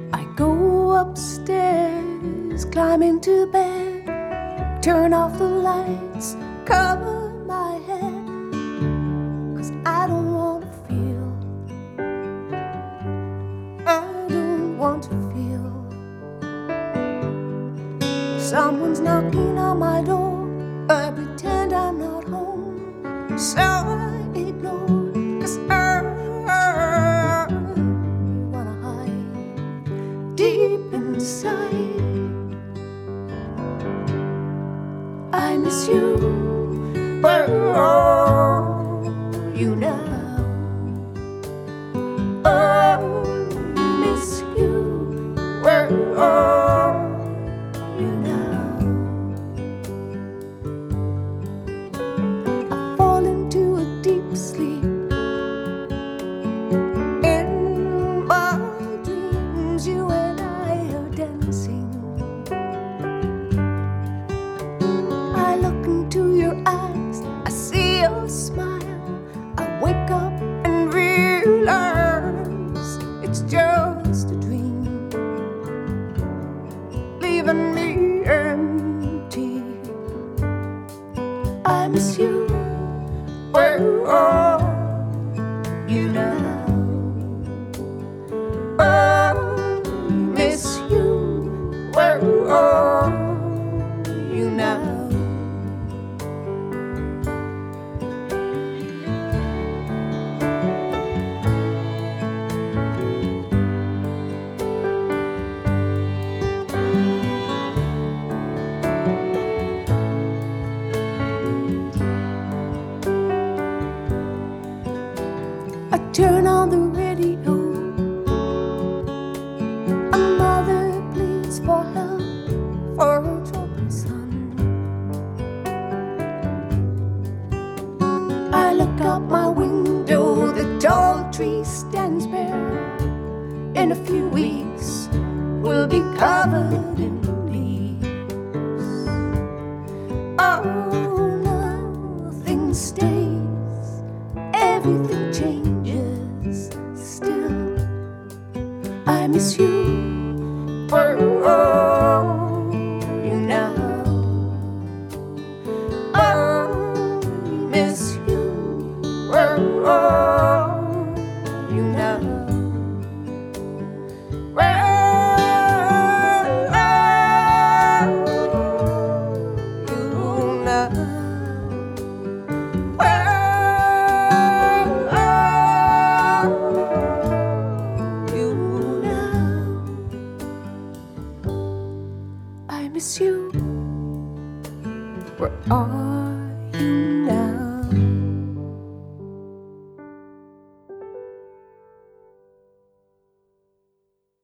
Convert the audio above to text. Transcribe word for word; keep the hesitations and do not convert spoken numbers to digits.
I go upstairs, climb into bed, turn off the lights, cover my head, 'cause I don't want to feel, I don't want to feel. Someone's knocking on my door, I pretend I'm not home, so I ignore, 'cause I wanna hide deep inside. I miss you, where are you now? I miss you, where are you now? I fall into a deep sleep. In my dreams, you and I are dancing. I look into your eyes, I see your smile. I wake up and realize it's just a dream, leaving me empty. I miss you, where are you now? I miss you, where are you now? I turn on the radio. A mother pleads for help for her troubled son. I look out my window, the tall tree stands bare. In a few weeks, we'll be covered in leaves. Oh, nothing stays, everything changes still. I miss you, where are you now? I miss you, where are you now? Where are you now? Where are you now? I miss you. Where are you now?